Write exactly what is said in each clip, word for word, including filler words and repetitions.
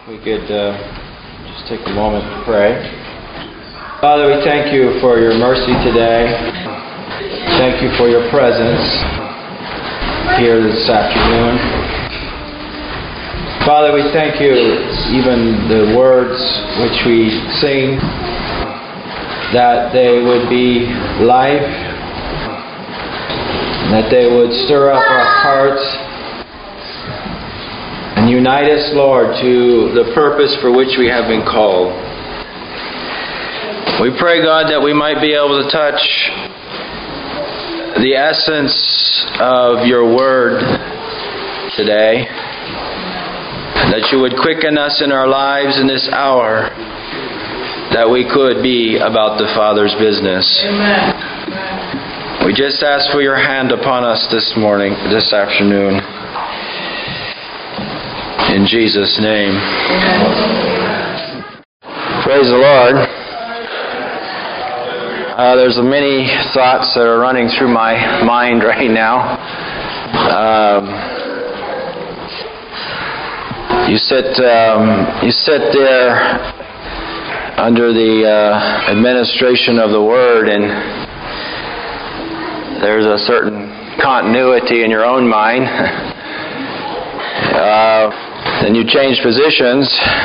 We could uh, just take a moment to pray. Father, we thank you for your mercy today. Thank you for your presence here this afternoon. Father, we thank you, even the words which we sing, that they would be life, that they would stir up our hearts and unite us, Lord, to the purpose for which we have been called. We pray, God, that we might be able to touch the essence of your word today, that you would quicken us in our lives in this hour, that we could be about the Father's business. Amen. We just ask for your hand upon us this morning, this afternoon. In Jesus' name. Amen. Praise the Lord. Uh, there's many thoughts that are running through my mind right now. Um, you sit, um, you sit there under the uh, administration of the Word, and there's a certain continuity in your own mind. uh, Then you change positions,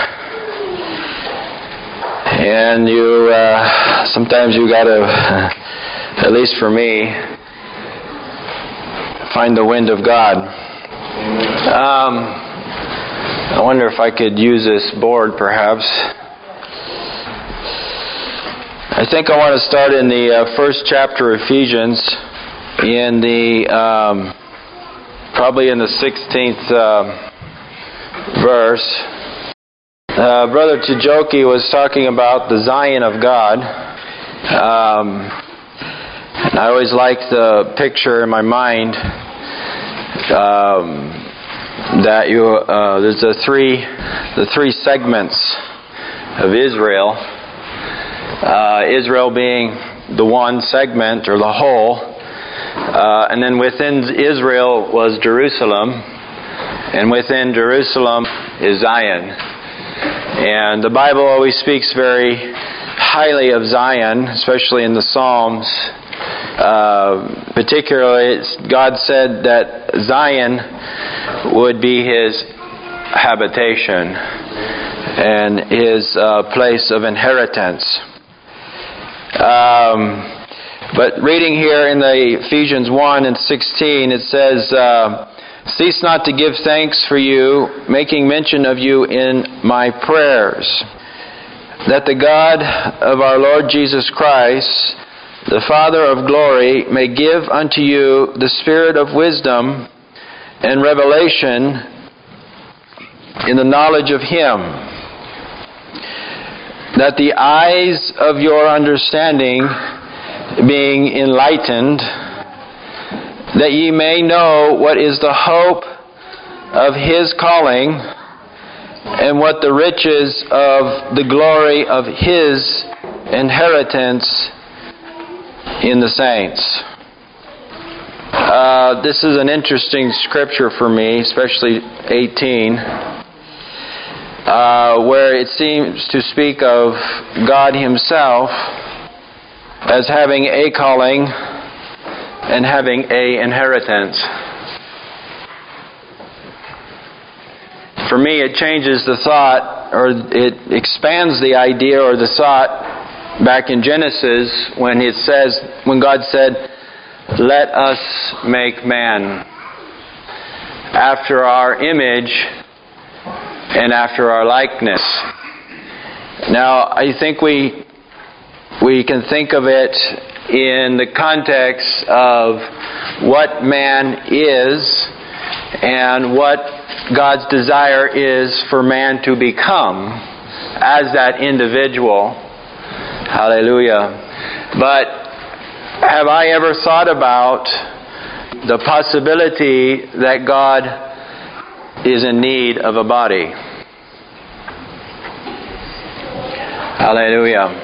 and you uh, sometimes you got to, at least for me, find the wind of God. Um, I wonder if I could use this board, perhaps. I think I want to start in the uh, first chapter of Ephesians, in the um, probably in the sixteenth. Uh, verse. Uh, Brother Tijoki was talking about the Zion of God. Um, I always like the picture in my mind um, that you uh, there's the three the three segments of Israel. Uh, Israel being the one segment or the whole, uh, and then within Israel was Jerusalem. And within Jerusalem is Zion. And the Bible always speaks very highly of Zion, especially in the Psalms. Uh, particularly, God said that Zion would be His habitation and His uh, place of inheritance. Um, but reading here in the Ephesians one and sixteen, it says, Uh, cease not to give thanks for you, making mention of you in my prayers, that the God of our Lord Jesus Christ, the Father of glory, may give unto you the spirit of wisdom and revelation in the knowledge of Him, that the eyes of your understanding being enlightened, that ye may know what is the hope of His calling, and what the riches of the glory of His inheritance in the saints. Uh, this is an interesting scripture for me, especially eighteen, uh, where it seems to speak of God Himself as having a calling and having a inheritance. For me, it changes the thought, or it expands the idea or the thought back in Genesis when it says, when God said, "Let us make man after our image and after our likeness." Now, I think we we can think of it in the context of what man is and what God's desire is for man to become as that individual. Hallelujah. But have I ever thought about the possibility that God is in need of a body? Hallelujah.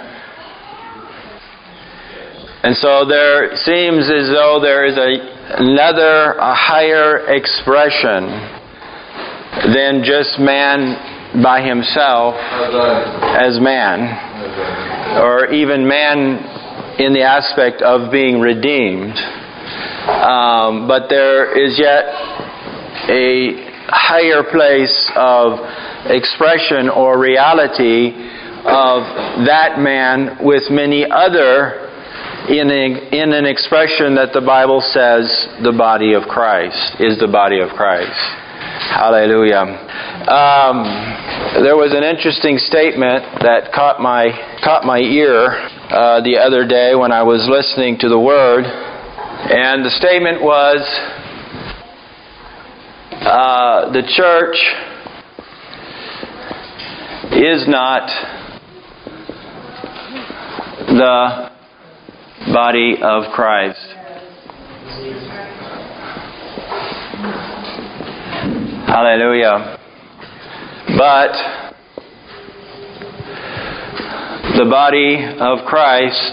And so there seems as though there is a, another, a higher expression than just man by himself as man, or even man in the aspect of being redeemed. Um, but there is yet a higher place of expression or reality of that man with many other in, a, in an expression that the Bible says the body of Christ is the body of Christ. Hallelujah. Um, there was an interesting statement that caught my caught my ear uh, the other day when I was listening to the Word, and the statement was, uh, the church is not the body of Christ. Hallelujah. But the body of Christ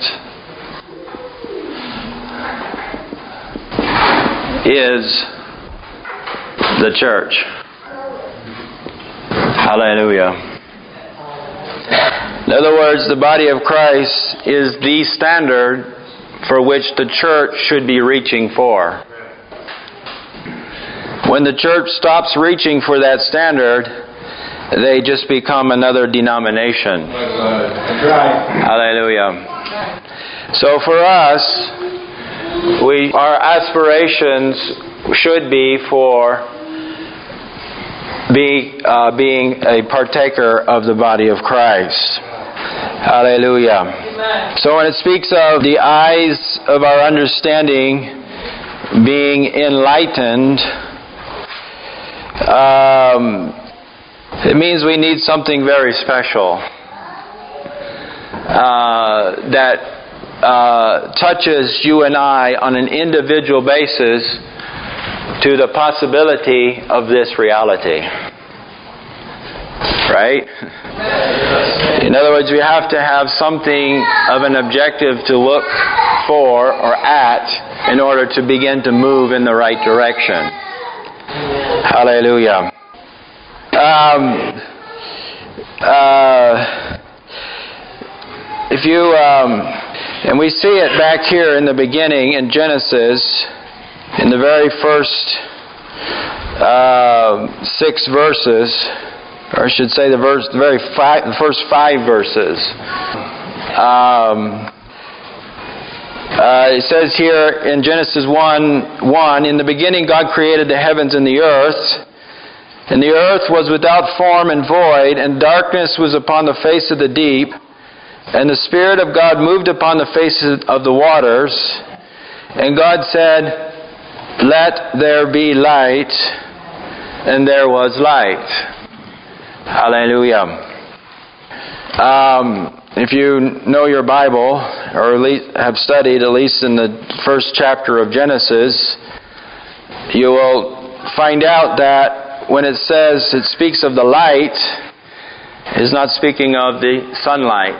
is the church. Hallelujah. In other words, the body of Christ is the standard for which the church should be reaching for. When the church stops reaching for that standard, they just become another denomination. That's right. Hallelujah. So for us, we our aspirations should be for be, uh, being a partaker of the body of Christ. Hallelujah. Amen. So when it speaks of the eyes of our understanding being enlightened, um, it means we need something very special uh, that uh, touches you and I on an individual basis to the possibility of this reality. Right? In other words, we have to have something of an objective to look for or at in order to begin to move in the right direction. Hallelujah. Um, uh, if you, um, and we see it back here in the beginning in Genesis, in the very first uh, six verses, or I should say the verse, the very five, the first five verses. Um, uh, it says here in Genesis one one, in the beginning God created the heavens and the earth. And the earth was without form and void, and darkness was upon the face of the deep. And the Spirit of God moved upon the face of the waters. And God said, "Let there be light," and there was light. Hallelujah. Um, if you know your Bible, or at least have studied at least in the first chapter of Genesis, you will find out that when it says it speaks of the light, it is not speaking of the sunlight.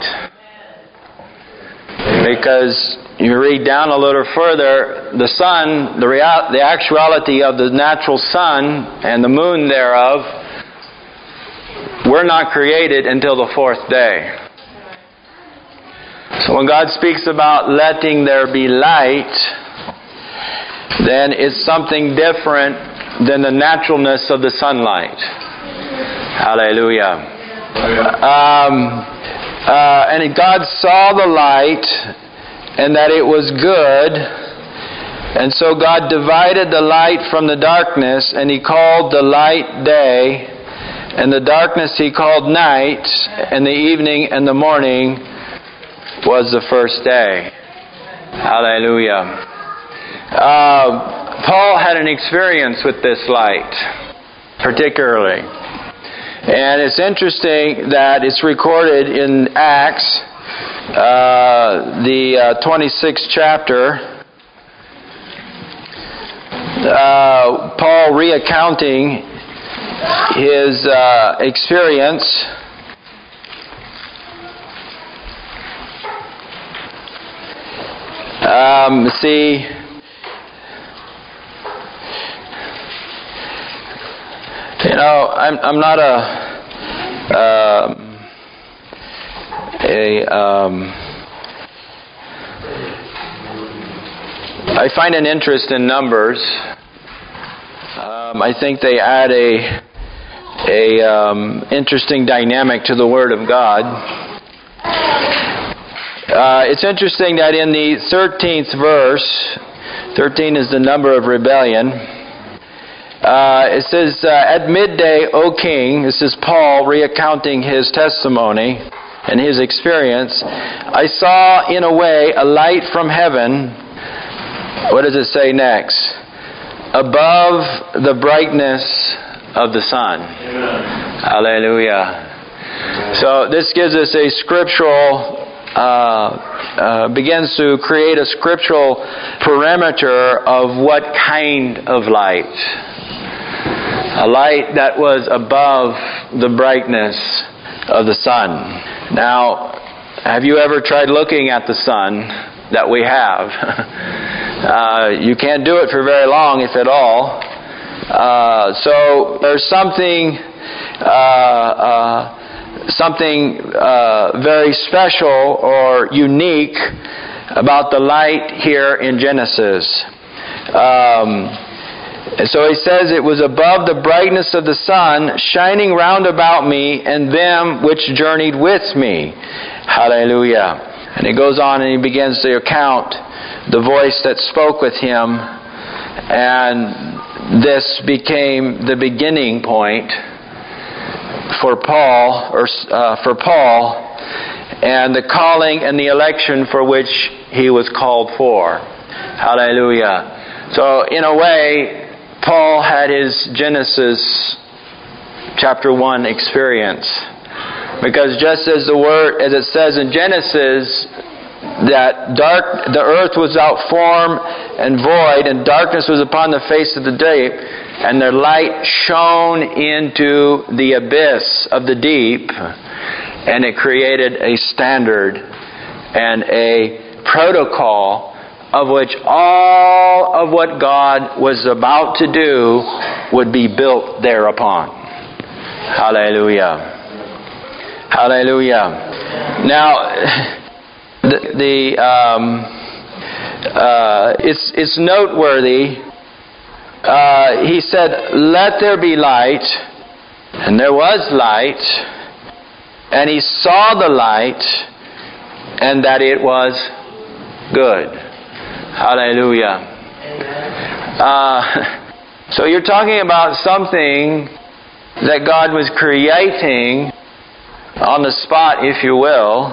Because you read down a little further, the sun, the real, the actuality of the natural sun and the moon thereof were not created until the fourth day. So when God speaks about letting there be light, then it's something different than the naturalness of the sunlight. Hallelujah. Um, uh, and God saw the light, and that it was good. And so God divided the light from the darkness, and He called the light day, and the darkness He called night, and the evening and the morning was the first day. Hallelujah. Uh, Paul had an experience with this light, particularly. And it's interesting that it's recorded in Acts, uh, the uh, twenty-sixth chapter, uh, Paul recounting his uh, experience. Um, see, you know, I'm I'm not a uh, a um, I find an interest in numbers. Um, I think they add a a um, interesting dynamic to the Word of God. Uh, it's interesting that in the thirteenth verse, thirteen is the number of rebellion. Uh, it says, uh, "At midday, O King," this is Paul recounting his testimony and his experience, "I saw in a way a light from heaven." What does it say next? "Above the brightness of the sun." Amen. Hallelujah. So this gives us a scriptural, uh, uh, begins to create a scriptural parameter of what kind of light. A light that was above the brightness of the sun. Now, have you ever tried looking at the sun that we have? uh, you can't do it for very long, if at all. Uh, so there's something, uh, uh, something uh, very special or unique about the light here in Genesis. Um, and so he says, "It was above the brightness of the sun, shining round about me and them which journeyed with me." Hallelujah. And he goes on and he begins to account the voice that spoke with him, and this became the beginning point for Paul, or uh, for Paul, and the calling and the election for which he was called for. Hallelujah. So, in a way, Paul had his Genesis chapter one experience, because just as the word, as it says in Genesis, that dark, the earth was without form and void, and darkness was upon the face of the deep, and their light shone into the abyss of the deep, and it created a standard and a protocol of which all of what God was about to do would be built thereupon. Hallelujah. Hallelujah. Now, The, the um, uh, it's it's noteworthy. Uh, he said, "Let there be light," and there was light, and he saw the light, and that it was good. Hallelujah. Uh, so you're talking about something that God was creating on the spot, if you will.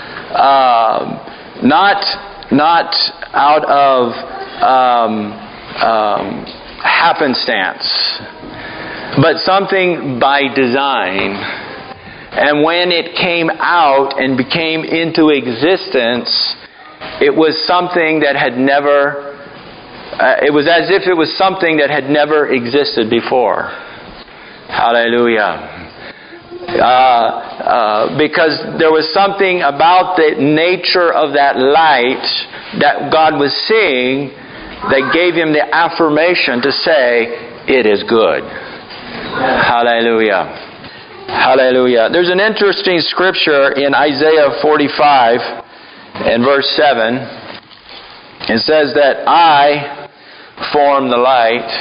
Uh, not not out of um, um, happenstance, but something by design. And when it came out and became into existence, it was something that had never, uh, it was as if it was something that had never existed before. Hallelujah. Uh, uh, because there was something about the nature of that light that God was seeing that gave him the affirmation to say, "It is good." Hallelujah. Hallelujah. There's an interesting scripture in Isaiah forty-five and verse seven. It says that I form the light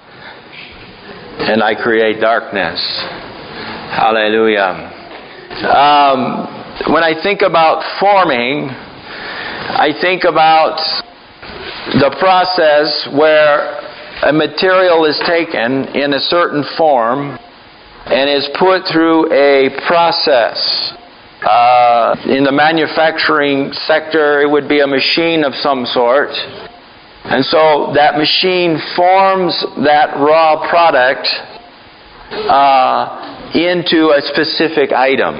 and I create darkness. Hallelujah. Um, when I think about forming, I think about the process where a material is taken in a certain form and is put through a process. Uh, in the manufacturing sector, it would be a machine of some sort. And so that machine forms that raw product uh, into a specific item.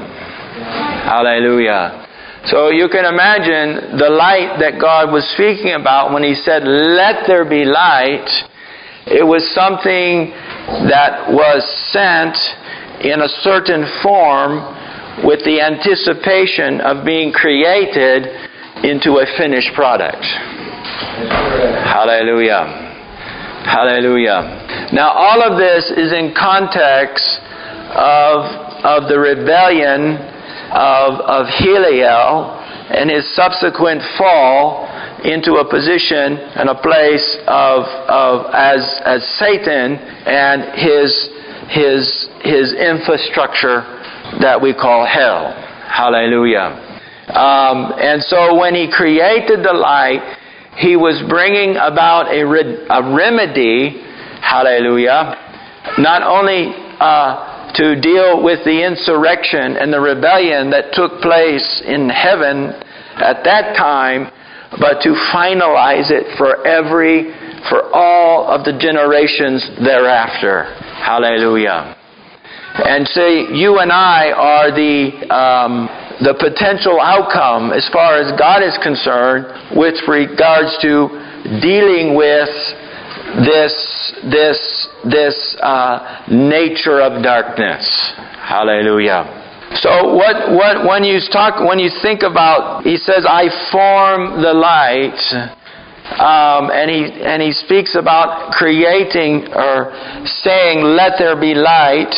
Hallelujah. So you can imagine the light that God was speaking about when He said, "Let there be light." It was something that was sent in a certain form with the anticipation of being created into a finished product. Hallelujah. Hallelujah. Now all of this is in context of of the rebellion of, of Heliel and his subsequent fall into a position and a place of, of as, as Satan and his, his, his infrastructure that we call hell. Hallelujah. Um, and so when he created the light, he was bringing about a, re- a remedy, hallelujah, not only uh, to deal with the insurrection and the rebellion that took place in heaven at that time, but to finalize it for every, for all of the generations thereafter. Hallelujah. And see, you and I are the um, the potential outcome as far as God is concerned with regards to dealing with this this this uh, nature of darkness. Hallelujah. So what what when you talk when you think about, he says, I form the light, um, and he and he speaks about creating or saying, let there be light.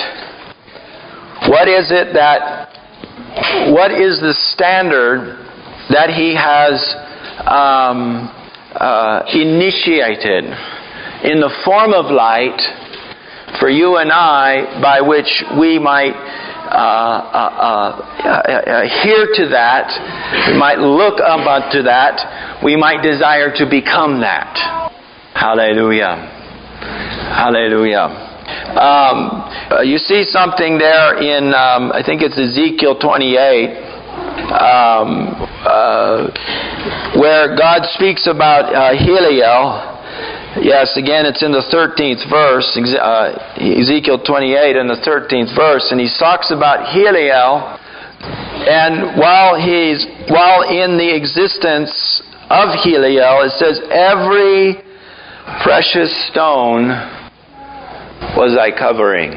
What is it that what is the standard that he has um, uh, initiated in the form of light for you and I, by which we might uh, uh, uh, adhere to that, we might look up unto that, we might desire to become that. Hallelujah. Hallelujah. Um, uh, you see something there in, um, I think it's Ezekiel twenty-eight, um, uh, where God speaks about uh, Heliel. Yes, again, it's in the thirteenth verse, uh, Ezekiel twenty-eight in the thirteenth verse, and he talks about Heliel. And while he's while in the existence of Heliel, it says, every precious stone was thy covering.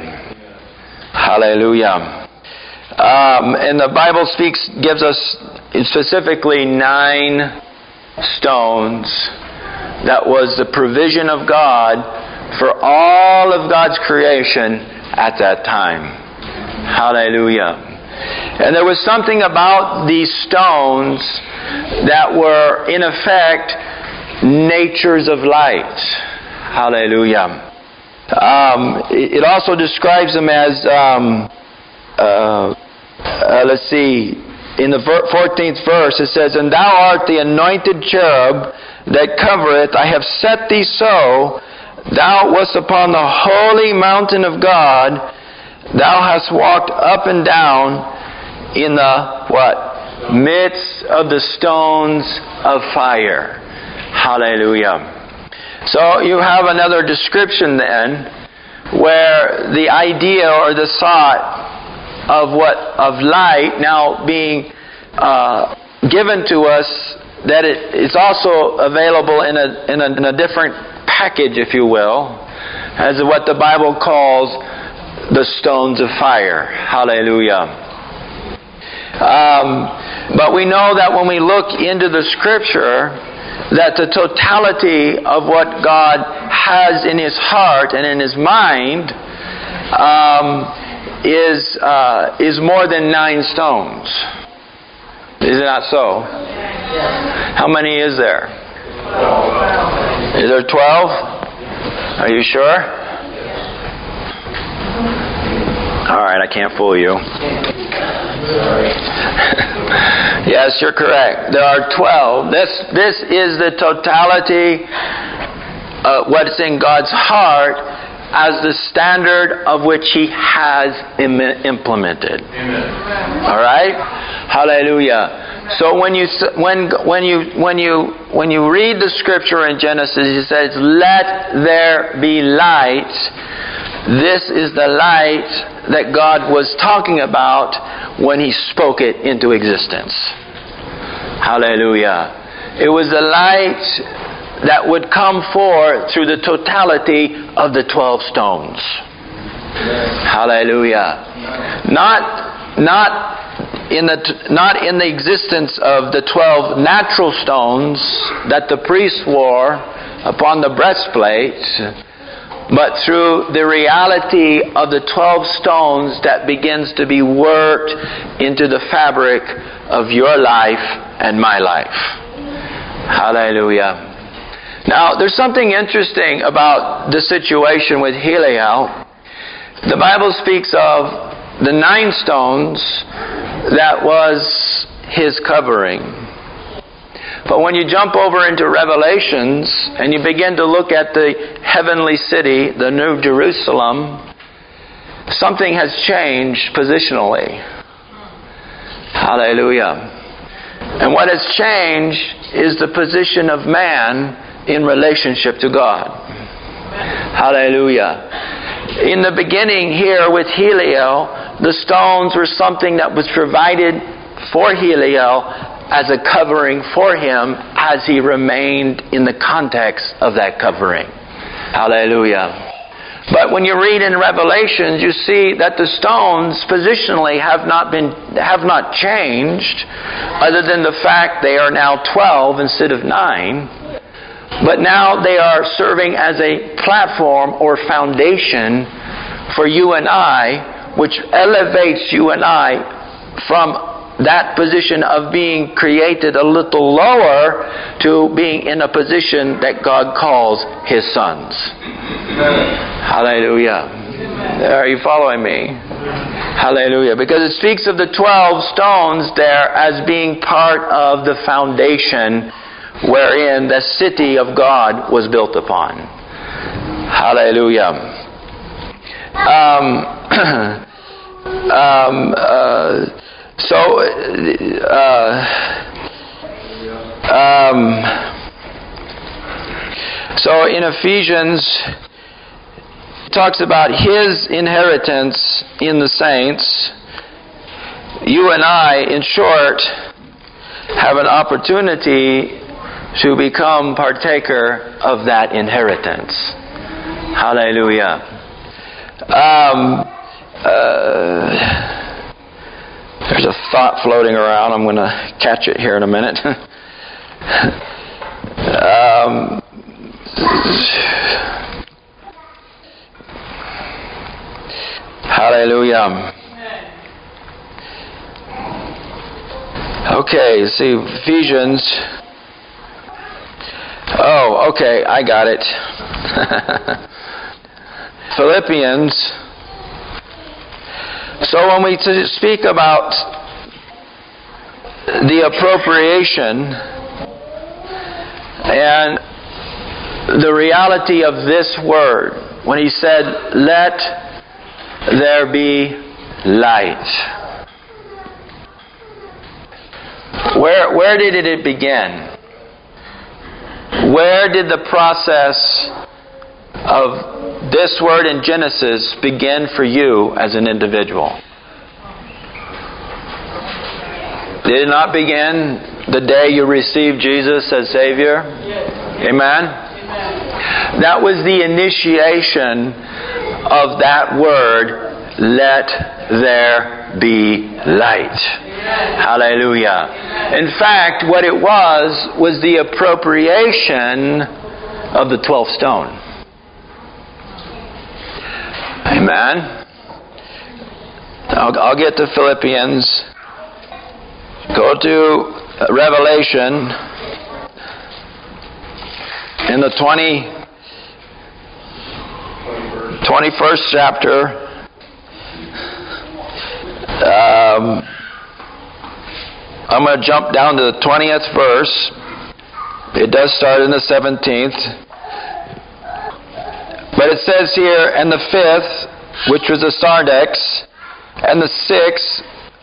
Hallelujah. Um, and the Bible speaks, gives us specifically nine stones. That was the provision of God for all of God's creation at that time. Hallelujah. And there was something about these stones that were, in effect, natures of light. Hallelujah. Um, it also describes them as, um, uh, uh, let's see, in the fourteenth verse it says, and thou art the anointed cherub that covereth, I have set thee so, thou wast upon the holy mountain of God, thou hast walked up and down in the, what? Midst of the stones of fire. Hallelujah. So you have another description then, where the idea or the thought of what of light now being uh, given to us, that it is also available in a, in a in a different package, if you will, as what the Bible calls the stones of fire. Hallelujah. Um, but we know that when we look into the Scripture, that the totality of what God has in His heart and in His mind um, is uh, is more than nine stones. Is it not so? How many is there? Is there twelve? Are you sure? All right, I can't fool you. Yes, you're correct. There are twelve. This this is the totality of what's in God's heart as the standard of which He has im- implemented. Amen. All right? Hallelujah. So when you when when you when you when you read the Scripture in Genesis, it says, "Let there be light." This is the light that God was talking about when He spoke it into existence. Hallelujah. It was the light that would come forth through the totality of the twelve stones. Hallelujah. Not, not in the not in the existence of the twelve natural stones that the priests wore upon the breastplate, but through the reality of the twelve stones that begins to be worked into the fabric of your life and my life. Hallelujah. Now, there's something interesting about the situation with Heliel. The Bible speaks of the nine stones that was his covering. But when you jump over into Revelations and you begin to look at the heavenly city, the New Jerusalem, something has changed positionally. Hallelujah. And what has changed is the position of man in relationship to God. Hallelujah. In the beginning here with Heliel, the stones were something that was provided for Heliel as a covering for him as he remained in the context of that covering. Hallelujah. But when you read in Revelations, you see that the stones positionally have not been have not changed, other than the fact they are now twelve instead of nine. But now they are serving as a platform or foundation for you and I, which elevates you and I from that position of being created a little lower to being in a position that God calls His sons. Hallelujah. Are you following me? Hallelujah. Because it speaks of the twelve stones there as being part of the foundation wherein the city of God was built upon. Hallelujah. Um, um, uh, so, uh, um, so in Ephesians, it talks about His inheritance in the saints. You and I, in short, have an opportunity to become partaker of that inheritance. Hallelujah. Um, uh, there's a thought floating around. I'm going to catch it here in a minute. um, hallelujah. Okay, see, Ephesians. Oh, okay, I got it. Philippians. So when we speak about the appropriation and the reality of this word, when he said, "Let there be light," where where did it begin? Where did the process of this word in Genesis begin for you as an individual? Did it not begin the day you received Jesus as Savior? Yes. Amen? Amen. That was the initiation of that word, "Let there be light." Hallelujah. In fact, what it was, was the appropriation of the twelfth stone. Amen. I'll, I'll get to Philippians. Go to Revelation in the twenty, twenty-first chapter. Um, I'm going to jump down to the twentieth verse. It does start in the seventeenth. But it says here, "And the fifth, which was the sardex, and the sixth,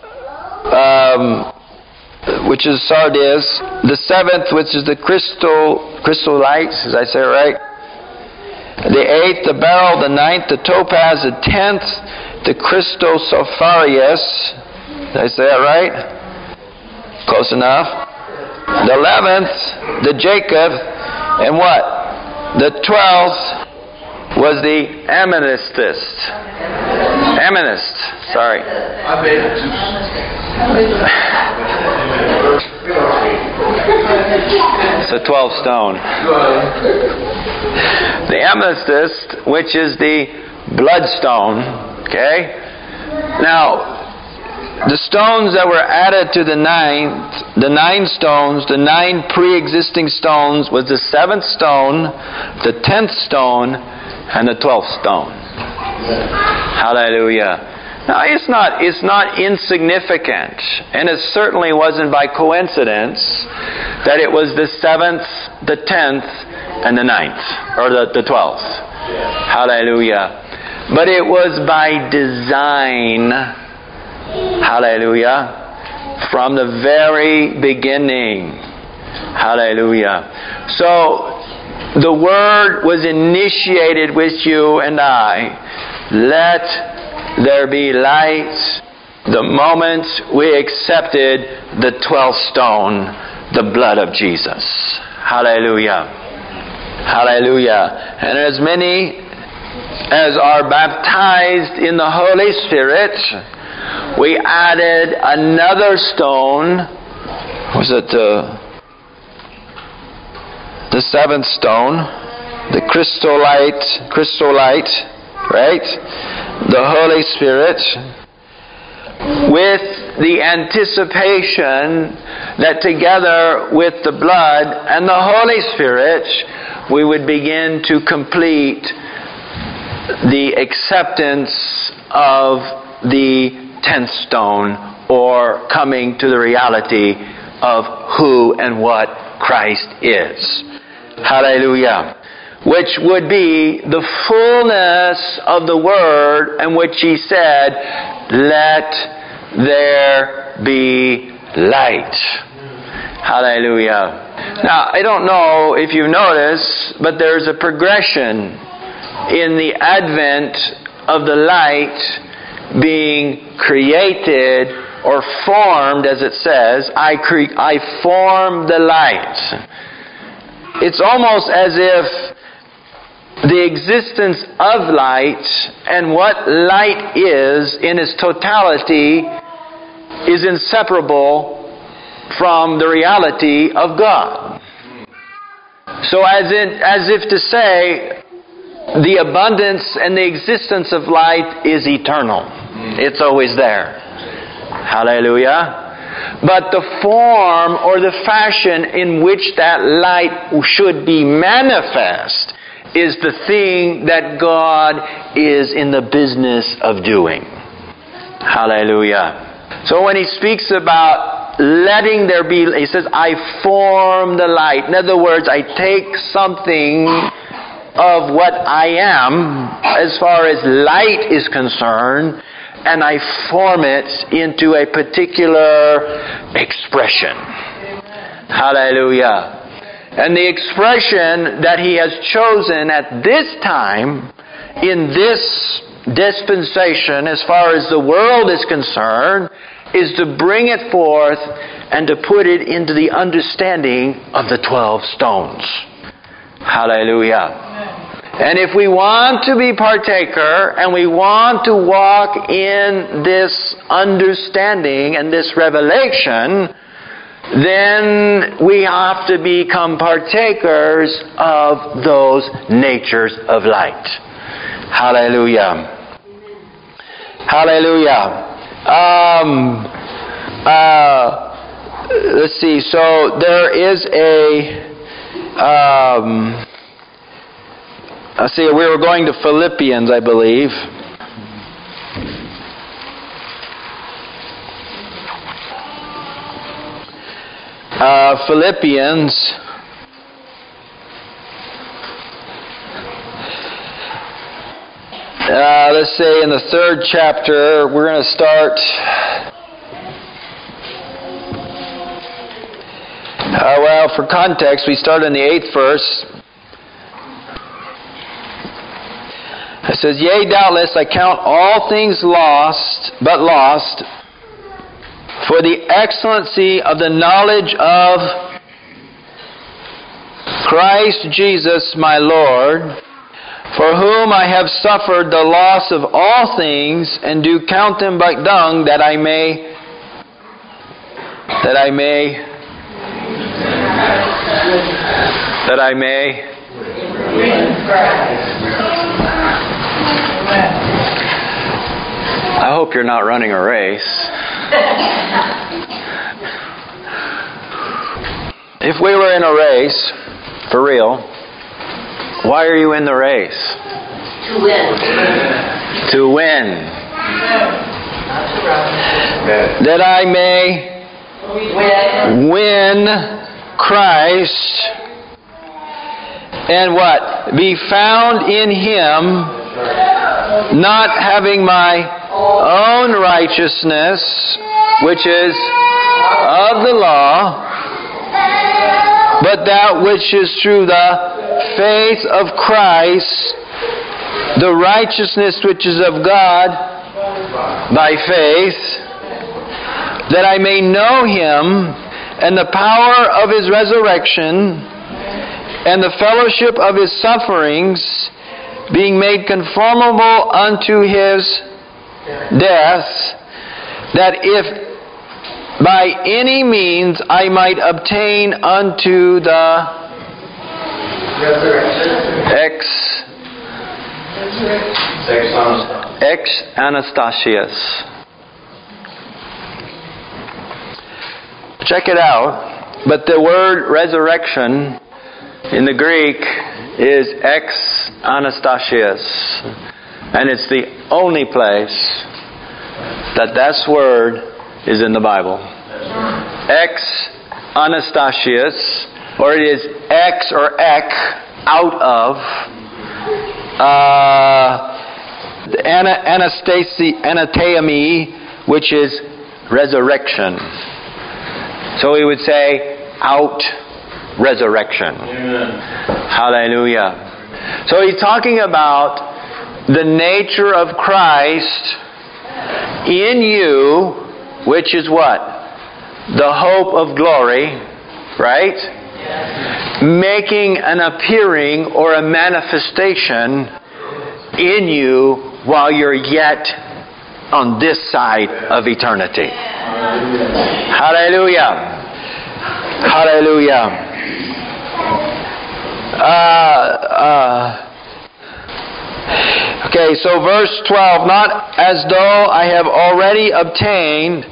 um, which is sardis, the seventh, which is the crystal, crystolite, as I say it right, the eighth, the beryl, the ninth, the topaz, the tenth, the chrysoprase." Did I say that right? Close enough. The eleventh, the Jacob, and what? The twelfth was the amethystist. Amethyst. Sorry. It's a twelve stone. The amethyst, which is the bloodstone. Okay? Now, the stones that were added to the ninth, the nine stones, the nine pre-existing stones, was the seventh stone, the tenth stone, and the twelfth stone. Hallelujah. Now, it's not, it's not insignificant, and it certainly wasn't by coincidence that it was the seventh, the tenth, and the ninth, or the, the twelfth. Hallelujah. But it was by design. Hallelujah. From the very beginning. Hallelujah. So, the Word was initiated with you and I. Let there be light the moment we accepted the twelfth stone, the blood of Jesus. Hallelujah. Hallelujah. And as many as are baptized in the Holy Spirit, we added another stone. Was it the, the seventh stone? The crystallite, crystallite, right? The Holy Spirit, with the anticipation that together with the blood and the Holy Spirit, we would begin to complete the acceptance of the tenth stone, or coming to the reality of who and what Christ is. Hallelujah. Which would be the fullness of the Word, in which He said, let there be light. Hallelujah. Now, I don't know if you've noticed, but there's a progression in the advent of the light being created or formed, as it says. I, cre- I form the light. It's almost as if the existence of light and what light is in its totality is inseparable from the reality of God. So as, in, as if to say, the abundance and the existence of light is eternal. It's always there. Hallelujah. But the form or the fashion in which that light should be manifest is the thing that God is in the business of doing. Hallelujah. So when He speaks about letting there be, He says, I form the light. In other words, I take something of what I am, as far as light is concerned, and I form it into a particular expression. Hallelujah. And the expression that He has chosen at this time, in this dispensation, as far as the world is concerned, is to bring it forth and to put it into the understanding of the twelve stones. Hallelujah. And if we want to be partaker, and we want to walk in this understanding and this revelation, then we have to become partakers of those natures of light. Hallelujah. Hallelujah. Um, uh, let's see. So there is a... Um, I see, we were going to Philippians, I believe. Uh, Philippians. Uh, let's say in the third chapter, we're going to start. Uh, well, for context, we start in the eighth verse. It says, Yea, doubtless I count all things lost, but lost, for the excellency of the knowledge of Christ Jesus my Lord, for whom I have suffered the loss of all things, and do count them but dung, that I may, that I may, that I may I hope you're not running a race. If we were in a race, for real, why are you in the race? To win. To win. That I may win Christ and what? Be found in Him, not having my own righteousness, which is of the law, but that which is through the faith of Christ, the righteousness which is of God by faith, that I may know Him and the power of His resurrection and the fellowship of His sufferings, being made conformable unto His death, that if by any means I might obtain unto the ex ex Anastasius. Check it out. But the word resurrection in the Greek is ex Anastasius, and it's the only place that that word is in the Bible. Ex Anastasius, or it is ex or ek, out of. Uh, ana, anastasi, anatheami, which is resurrection. So we would say out resurrection. Amen. Hallelujah. So he's talking about the nature of Christ in you, which is what? The hope of glory, right? Yes. Making an appearing or a manifestation in you while you're yet on this side of eternity. Hallelujah. Hallelujah. Uh, uh, okay, so verse twelve, not as though I have already obtained,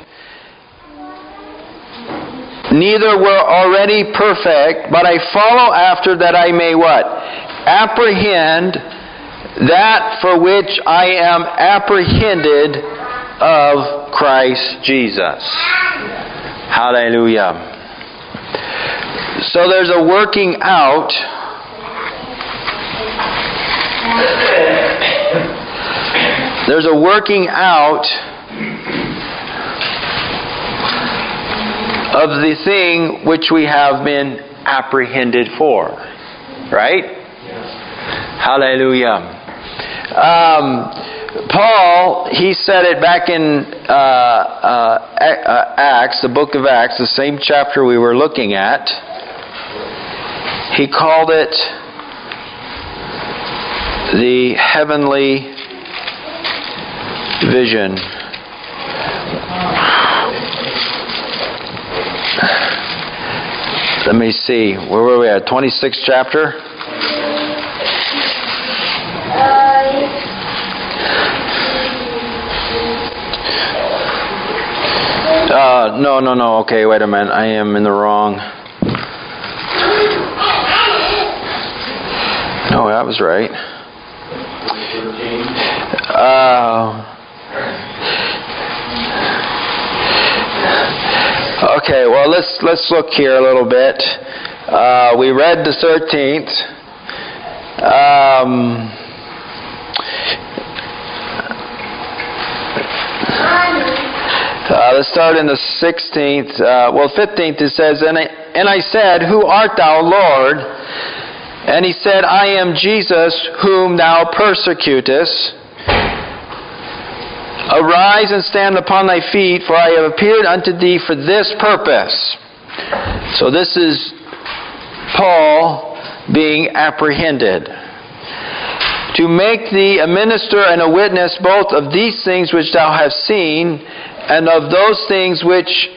neither were already perfect, but I follow after that I may what? Apprehend that for which I am apprehended of Christ Jesus. Hallelujah. So there's a working out there's a working out of the thing which we have been apprehended for. Right? Hallelujah. Um, Paul, he said it back in uh, uh, Acts, the book of Acts, the same chapter we were looking at. He called it the heavenly vision. Let me see. Where were we at? twenty-sixth chapter? Uh, no, no, no. Okay, wait a minute. I am in the wrong. No, that was right. Uh, okay, well, let's let's look here a little bit. Uh, we read the thirteenth. Um, Uh, let's start in the sixteenth. Uh, well, fifteenth it says, and I, and I said, Who art thou, Lord? And he said, I am Jesus whom thou persecutest. Arise and stand upon thy feet, for I have appeared unto thee for this purpose. So this is Paul being apprehended. To make thee a minister and a witness both of these things which thou hast seen, and of those things which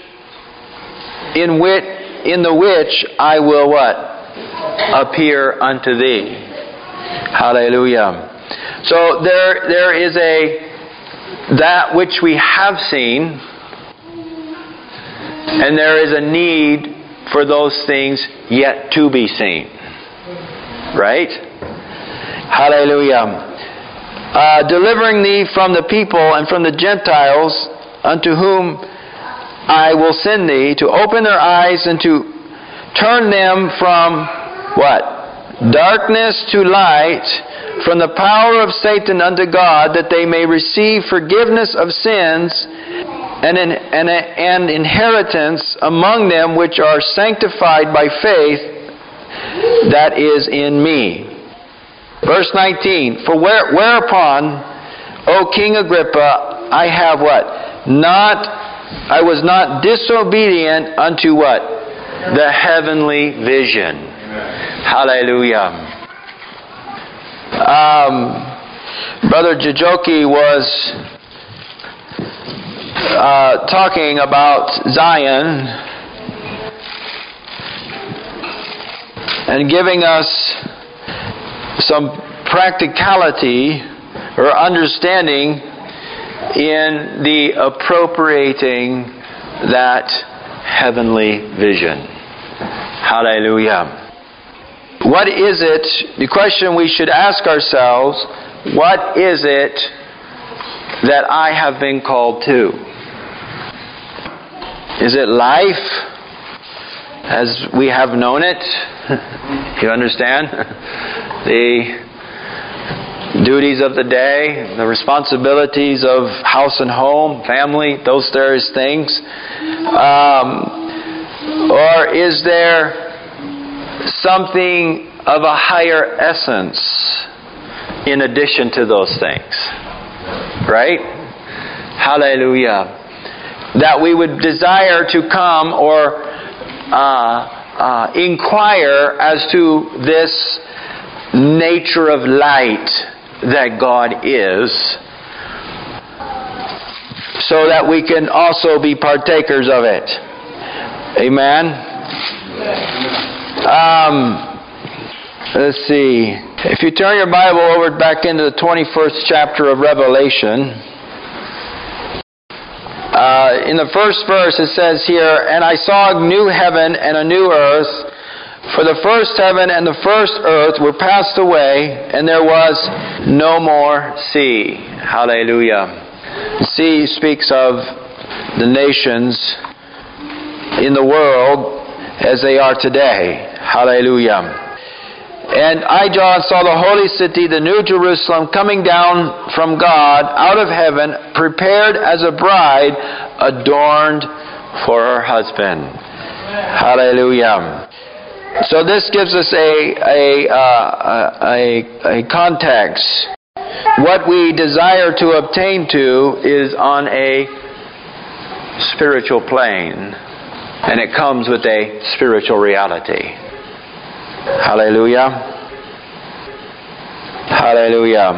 in which in the which I will what? Appear unto thee. Hallelujah. So there, there is a that which we have seen, and there is a need for those things yet to be seen. Right? Hallelujah. Uh, delivering thee from the people and from the Gentiles, unto whom I will send thee, to open their eyes and to turn them from what? Darkness to light, from the power of Satan unto God, that they may receive forgiveness of sins and an, and a, and inheritance among them which are sanctified by faith that is in me. Verse nineteen, for where, whereupon, O King Agrippa, I have what? Not, I was not disobedient unto what? The heavenly vision. Hallelujah. Um, Brother Jajoki was uh, talking about Zion and giving us some practicality or understanding in the appropriating that heavenly vision. Hallelujah. What is it, the question we should ask ourselves, what is it that I have been called to? Is it life as we have known it? You understand? The duties of the day, the responsibilities of house and home, family, those various things. Um, or is there something of a higher essence in addition to those things? Right? Hallelujah. That we would desire to come or uh, uh, inquire as to this nature of light that God is, so that we can also be partakers of it. Amen? Um, let's see. If you turn your Bible over back into the twenty-first chapter of Revelation, uh, in the first verse it says here, and I saw a new heaven and a new earth, for the first heaven and the first earth were passed away, and there was no more sea. Hallelujah. The sea speaks of the nations in the world as they are today. Hallelujah. And I, John, saw the holy city, the new Jerusalem, coming down from God out of heaven, prepared as a bride adorned for her husband. Hallelujah. So this gives us a a, uh, a a context. What we desire to obtain to is on a spiritual plane, and it comes with a spiritual reality. Hallelujah. Hallelujah.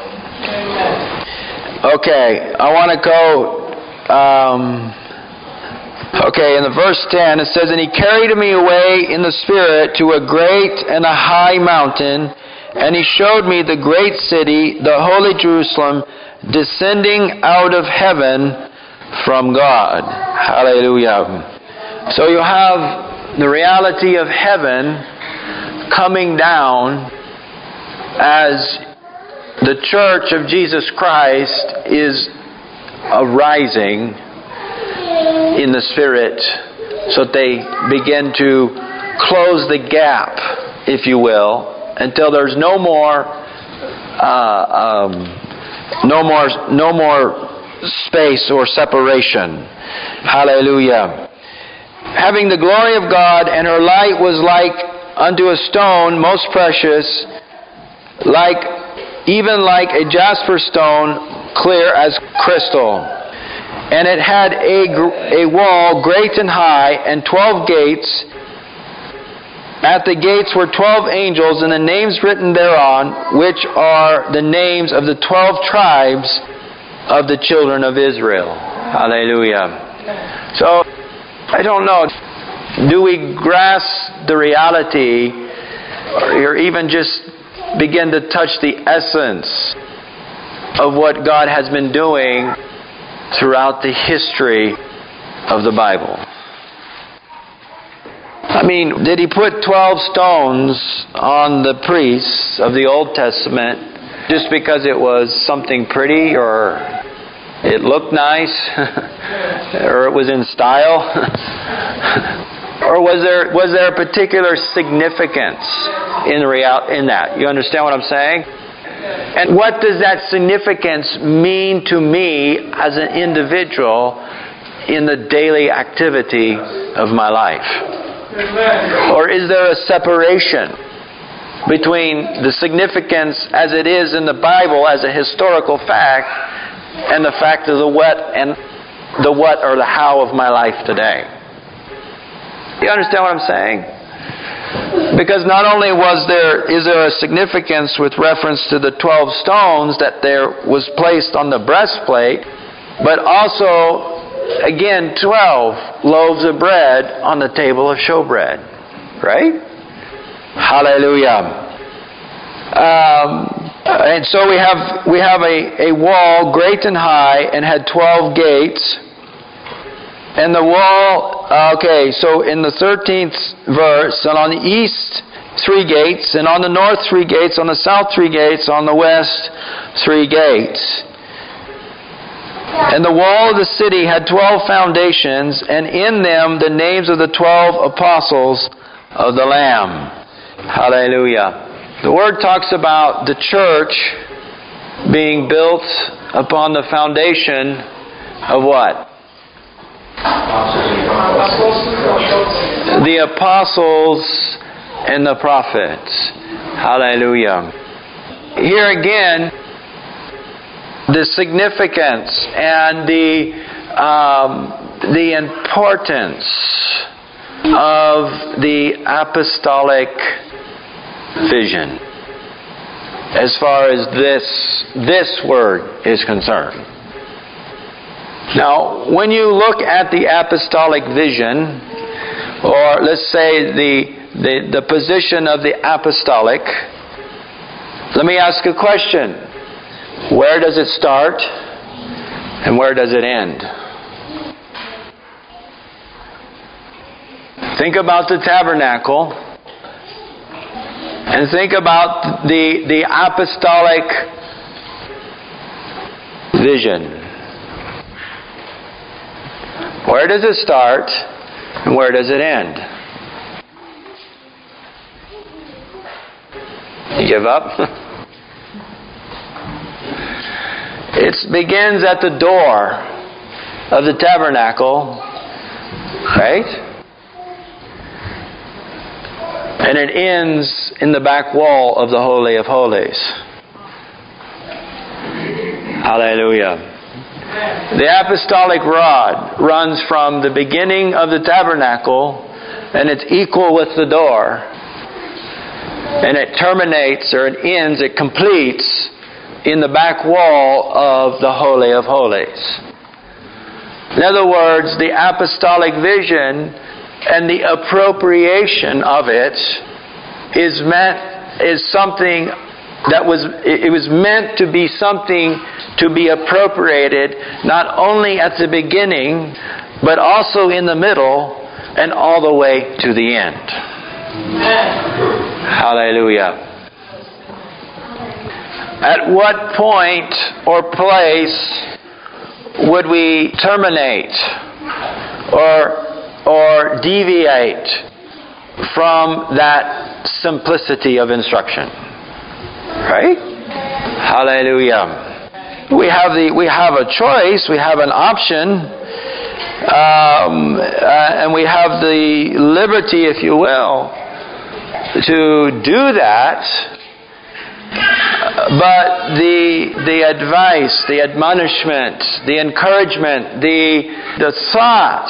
Okay, I want to go. Um, Okay, in the verse ten it says, and he carried me away in the Spirit to a great and a high mountain, and he showed me the great city, the holy Jerusalem, descending out of heaven from God. Hallelujah. So you have the reality of heaven coming down as the church of Jesus Christ is arising in the Spirit, so that they begin to close the gap, if you will, until there's no more, uh, um, no more, no more space or separation. Hallelujah. Having the glory of God, and her light was like unto a stone most precious, like even like a jasper stone, clear as crystal. And it had a, a wall great and high, and twelve gates. At the gates were twelve angels, and the names written thereon, which are the names of the twelve tribes of the children of Israel. Hallelujah. So, I don't know, do we grasp the reality, or even just begin to touch the essence of what God has been doing throughout the history of the Bible. I mean, did He put twelve stones on the priests of the Old Testament just because it was something pretty, or it looked nice, or it was in style? Or was there was there a particular significance in real in that? You understand what I'm saying? And what does that significance mean to me as an individual in the daily activity of my life? Or is there a separation between the significance as it is in the Bible as a historical fact and the fact of the what and the what or the how of my life today? You understand what I'm saying? Because not only was there is there a significance with reference to the twelve stones that there was placed on the breastplate, but also, again, twelve loaves of bread on the table of showbread. Right? Hallelujah. Um, and so we have we have a, a wall great and high and had twelve gates. And the wall, okay, so in the thirteenth verse, and on the east three gates, and on the north three gates, on the south three gates, on the west three gates. And the wall of the city had twelve foundations, and in them the names of the twelve apostles of the Lamb. Hallelujah. The Word talks about the church being built upon the foundation of what? The apostles and the prophets. Hallelujah. Here again, the significance and the um, the importance of the apostolic vision as far as this this word is concerned. Now, when you look at the apostolic vision, or let's say the, the, the position of the apostolic, let me ask a question. Where does it start and where does it end? Think about the tabernacle and think about the, the apostolic vision. Where does it start and where does it end? You give up? It begins at the door of the tabernacle, right? And it ends in the back wall of the Holy of Holies. Hallelujah. The apostolic rod runs from the beginning of the tabernacle, and it's equal with the door. And it terminates, or it ends, it completes in the back wall of the Holy of Holies. In other words, the apostolic vision and the appropriation of it is meant is something that was it was meant to be something to be appropriated not only at the beginning but also in the middle and all the way to the end. Hallelujah. At what point or place would we terminate or or deviate from that simplicity of instruction? Right? Hallelujah. We have the we have a choice, we have an option, um, uh, and we have the liberty, if you will, to do that. But the the advice, the admonishment, the encouragement, the the thought,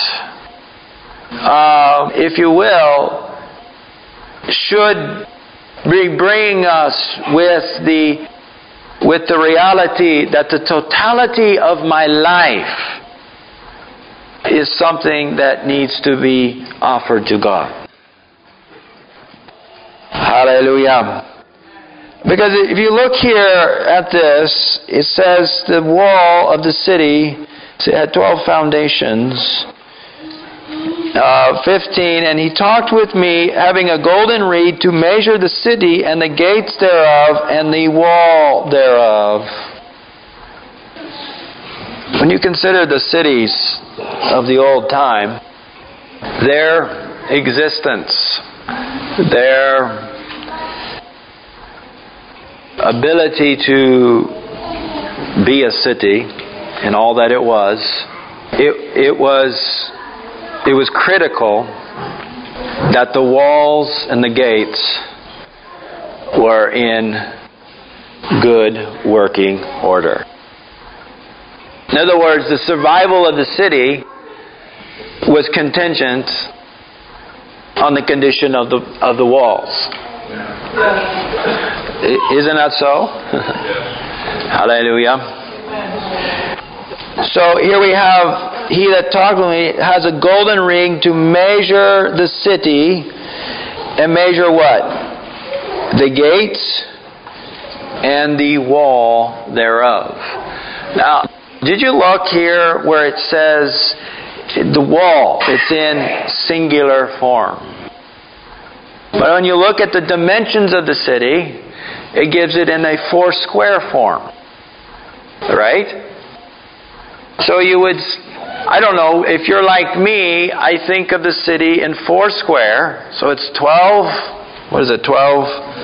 uh, if you will, should be bringing us with the with the reality that the totality of my life is something that needs to be offered to God. Hallelujah. Because if you look here at this, it says the wall of the city had twelve foundations. Uh, fifteen, and he talked with me, having a golden reed, to measure the city and the gates thereof and the wall thereof. When you consider the cities of the old time, their existence, their ability to be a city and all that it was, it, it was it was critical that the walls and the gates were in good working order. In other words, the survival of the city was contingent on the condition of the of the walls. Isn't that so? Hallelujah. So here we have, he that talked with me has a golden ring to measure the city. And measure what? The gates and the wall thereof. Now, did you look here where it says the wall? It's in singular form. But when you look at the dimensions of the city, it gives it in a four square form. Right? So you would, I don't know, if you're like me, I think of the city in four square. So it's twelve, what is it, twelve?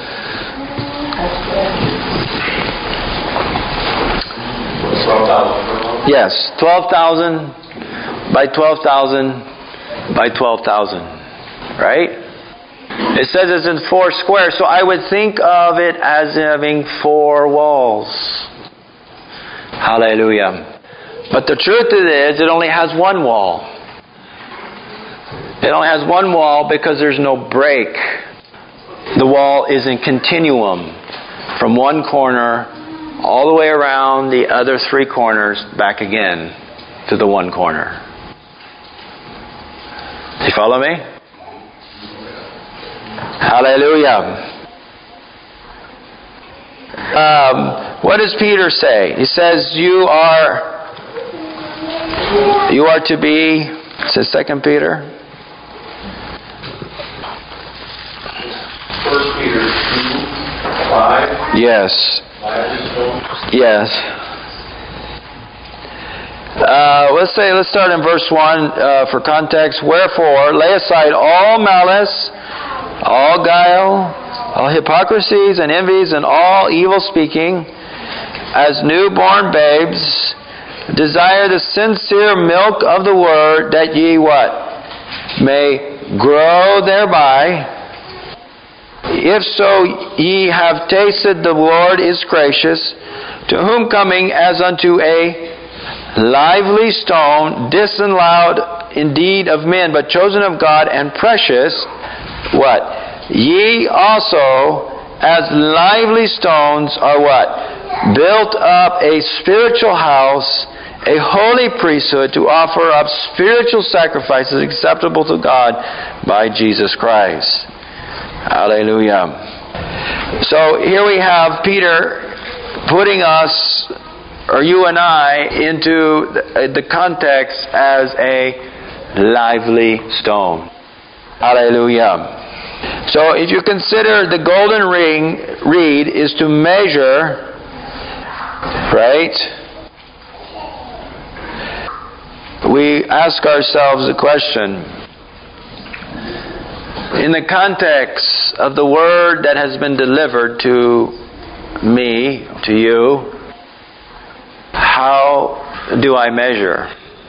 twelve thousand. Yes, twelve thousand by twelve thousand by twelve thousand. Right? It says it's in four squares, so I would think of it as having four walls. Hallelujah. But the truth is, it only has one wall. It only has one wall because there's no break. The wall is in continuum from one corner all the way around the other three corners back again to the one corner. Do you follow me? Hallelujah. Um, what does Peter say? He says, you are you are to be, it says Second Peter. First Peter two, five. Yes. Yes. Uh, let's say, let's start in verse one uh, for context. Wherefore, lay aside all malice, all guile, all hypocrisies and envies, and all evil speaking, as newborn babes, desire the sincere milk of the word, that ye what? May grow thereby. If so, ye have tasted the Lord is gracious, to whom coming as unto a lively stone, disallowed indeed of men, but chosen of God and precious, what? Ye also, as lively stones, are what? Built up a spiritual house, a holy priesthood, to offer up spiritual sacrifices acceptable to God by Jesus Christ. Hallelujah. So here we have Peter putting us, or you and I, into the, the context as a lively stone. Hallelujah. So if you consider the golden ring reed is to measure, right? We ask ourselves the question, in the context of the word that has been delivered to me, to you, how do I measure?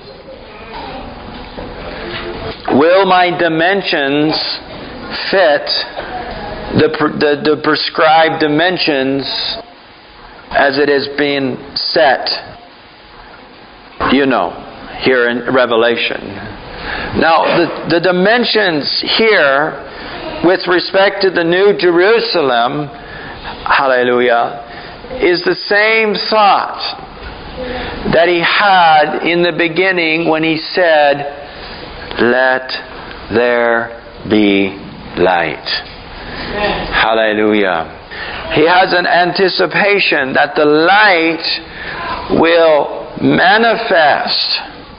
Will my dimensions fit the, the, the prescribed dimensions as it is being set? You know, here in Revelation. Now, the, the dimensions here with respect to the New Jerusalem, hallelujah, is the same thought that he had in the beginning when he said, let there be light. Hallelujah. He has an anticipation that the light will manifest.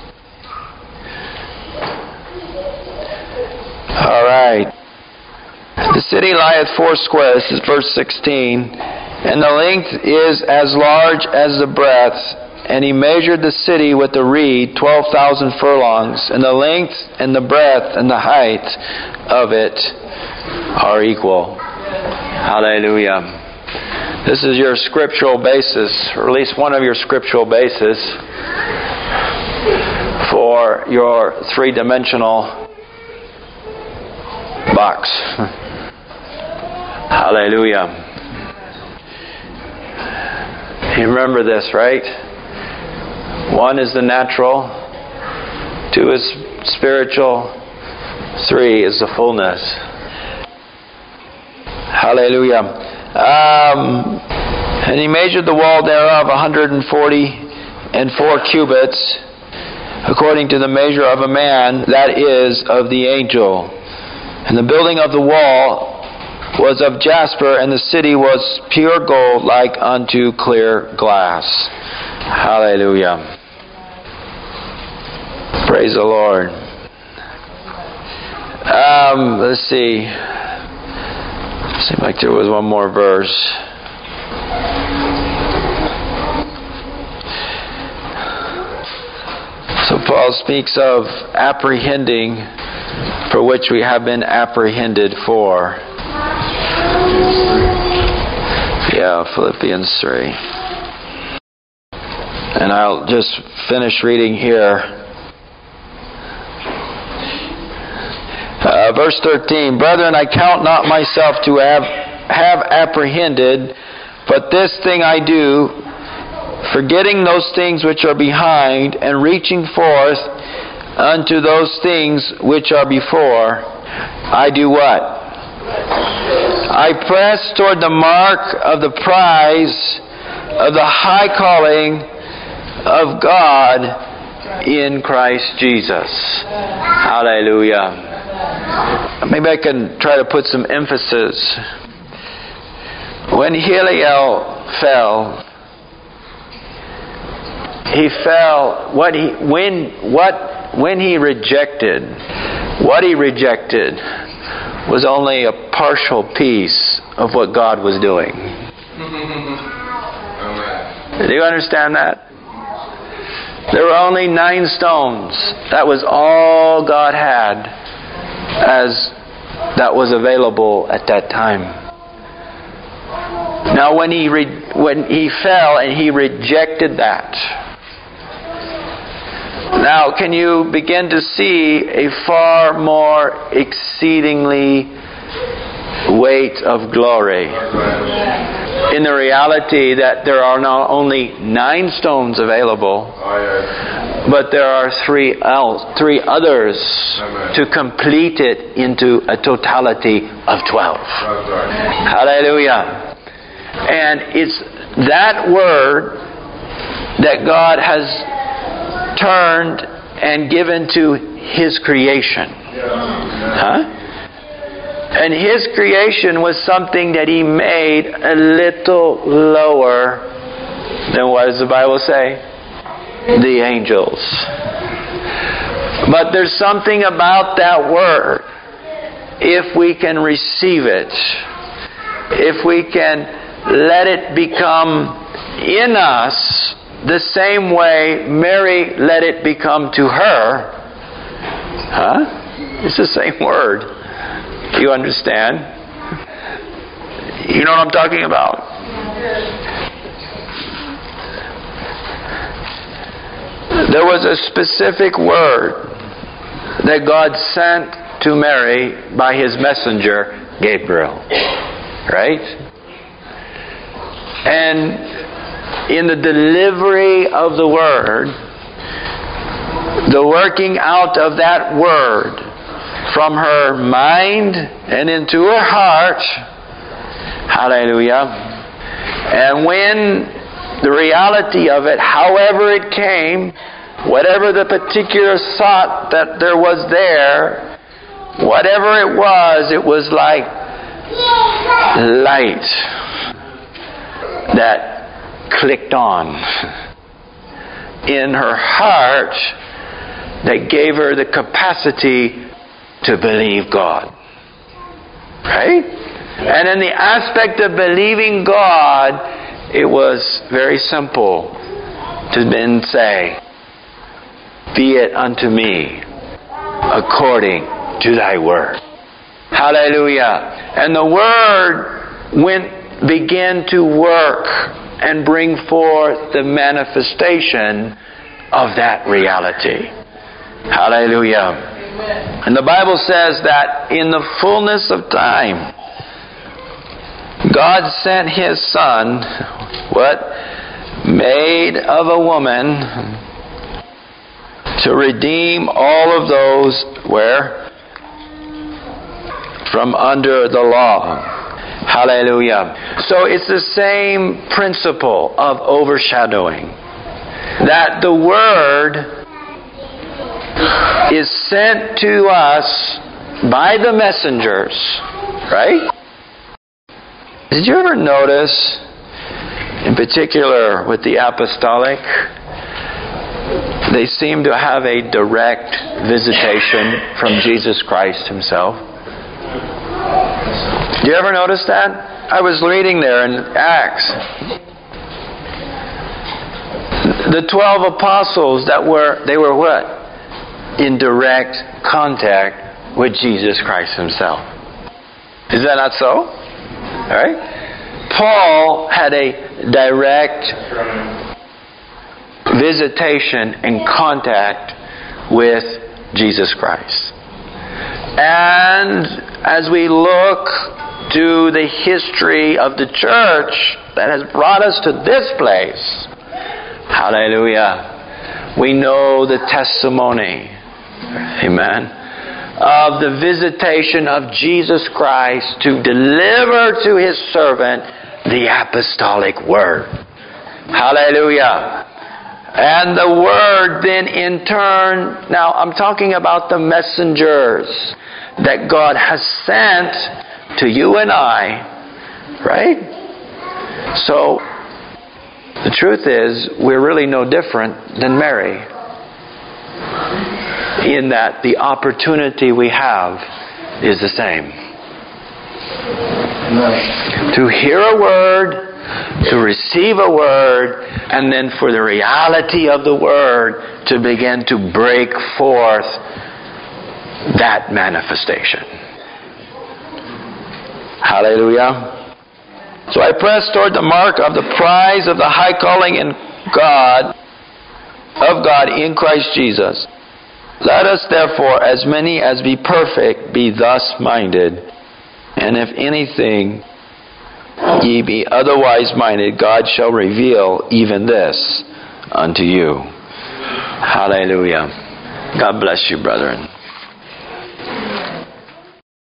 All right. The city lieth foursquare. This is verse sixteen. And the length is as large as the breadth. And he measured the city with the reed, twelve thousand furlongs. And the length and the breadth and the height of it are equal. Hallelujah. This is your scriptural basis, or at least one of your scriptural bases for your three-dimensional box. Hallelujah. You remember this, right? One is the natural, two is spiritual, three is the fullness. Hallelujah. Um, and he measured the wall thereof a hundred and forty and four cubits, according to the measure of a man, that is, of the angel. And the building of the wall was of jasper, and the city was pure gold, like unto clear glass. Hallelujah. Praise the Lord. Um, let's see. Seemed like there was one more verse. So Paul speaks of apprehending for which we have been apprehended for. Yeah, Philippians three. And I'll just finish reading here. Uh, verse thirteen, Brethren, I count not myself to have, have apprehended, but this thing I do, forgetting those things which are behind, and reaching forth unto those things which are before, I do what? I press toward the mark of the prize of the high calling of God in Christ Jesus. Hallelujah. Maybe I can try to put some emphasis. When Heliel fell, he fell. What he when what when he rejected, what he rejected was only a partial piece of what God was doing. Do you understand that? There were only nine stones. That was all God had as that was available at that time. Now when he re- when he fell and he rejected that, now can you begin to see a far more exceedingly weight of glory in the reality that there are not only nine stones available, but there are three else, three others to complete it into a totality of twelve. Hallelujah. And it's that word that God has turned and given to His creation. Huh? And His creation was something that He made a little lower than, what does the Bible say? The angels. But there's something about that word, if we can receive it, if we can let it become in us the same way Mary let it become to her. Huh? It's the same word. You understand? You know what I'm talking about? There was a specific word that God sent to Mary by His messenger, Gabriel. Right? And in the delivery of the word, the working out of that word from her mind and into her heart, hallelujah, and when the reality of it, however it came, whatever the particular thought that there was there, whatever it was, it was like light. that clicked on in her heart that gave her the capacity to believe God. Right? And in the aspect of believing God, it was very simple to then say, "Be it unto me according to thy word." Hallelujah. And the word went, began to work and bring forth the manifestation of that reality. Hallelujah. And the Bible says that in the fullness of time, God sent His Son, what? Made of a woman, to redeem all of those, where? From under the law. Hallelujah. So it's the same principle of overshadowing. That the Word is sent to us by the messengers. Right? Did you ever notice, in particular with the apostolic, they seem to have a direct visitation from Jesus Christ Himself? Did you ever notice that? I was reading there in Acts. The twelve apostles that were, they were what? In direct contact with Jesus Christ Himself. Is that not so? Alright? Paul had a direct visitation and contact with Jesus Christ. And as we look to the history of the church that has brought us to this place, hallelujah, we know the testimony, amen, of the visitation of Jesus Christ to deliver to His servant the apostolic word. Hallelujah. And the word then in turn, now I'm talking about the messengers that God has sent to you and I, right? So, the truth is, we're really no different than Mary, in that the opportunity we have is the same. To hear a word, to receive a word, and then for the reality of the word to begin to break forth that manifestation. Hallelujah. So I press toward the mark of the prize of the high calling in God, of God in Christ Jesus. Let us therefore, as many as be perfect, be thus minded. And if anything ye be otherwise minded, God shall reveal even this unto you. Hallelujah. God bless you, brethren.